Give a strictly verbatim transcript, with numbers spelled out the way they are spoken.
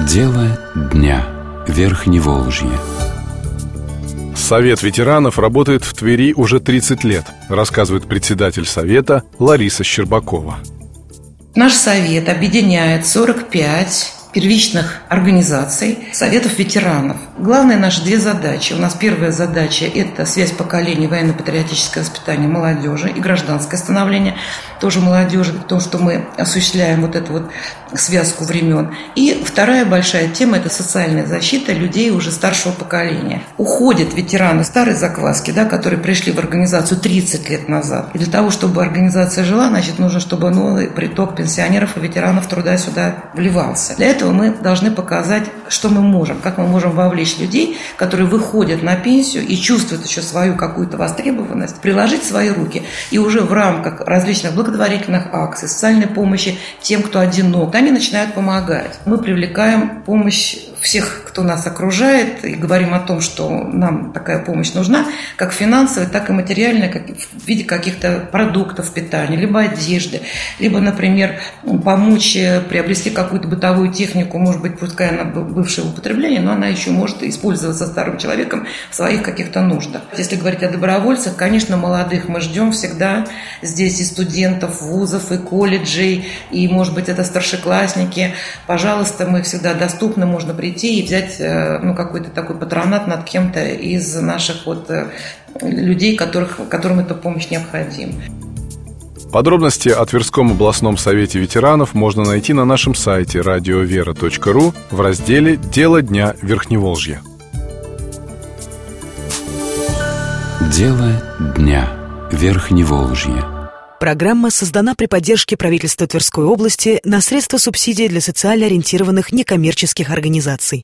Дело дня. Верхневолжье. Совет ветеранов работает в Твери уже тридцать лет, рассказывает председатель совета Лариса Щербакова. Наш совет объединяет сорок пять первичных организаций, советов ветеранов. Главные наши две задачи. У нас первая задача – это связь поколений, военно-патриотическое воспитание молодежи и гражданское становление тоже молодежи, то, что мы осуществляем вот эту вот связку времен. И вторая большая тема – это социальная защита людей уже старшего поколения. Уходят ветераны старой закваски, да, которые пришли в организацию тридцать лет назад. И для того, чтобы организация жила, значит, нужно, чтобы новый приток пенсионеров и ветеранов труда сюда вливался. Для этого мы должны показать, что мы можем, как мы можем вовлечь людей, которые выходят на пенсию и чувствуют еще свою какую-то востребованность, приложить свои руки и уже в рамках различных благотворительных акций, социальной помощи тем, кто одинок, они начинают помогать. Мы привлекаем помощь всех, кто нас окружает, и говорим о том, что нам такая помощь нужна, как финансовая, так и материальная, как в виде каких-то продуктов питания, либо одежды, либо, например, помочь приобрести какую-то бытовую технику, может быть, пускай она бывшего употребления, но она еще может использоваться старым человеком в своих каких-то нуждах. Если говорить о добровольцах, конечно, молодых мы ждем всегда здесь и студентов вузов, и колледжей, и, может быть, это старшеклассники. Пожалуйста, мы всегда доступны, можно прийти и взять ну, какой-то такой патронат над кем-то из наших вот людей, которых, которым эта помощь необходима. Подробности о Тверском областном совете ветеранов можно найти на нашем сайте радиовера точка ру в разделе «Дело дня Верхневолжья». Дело дня. Верхневолжье. Программа создана при поддержке правительства Тверской области на средства субсидий для социально ориентированных некоммерческих организаций.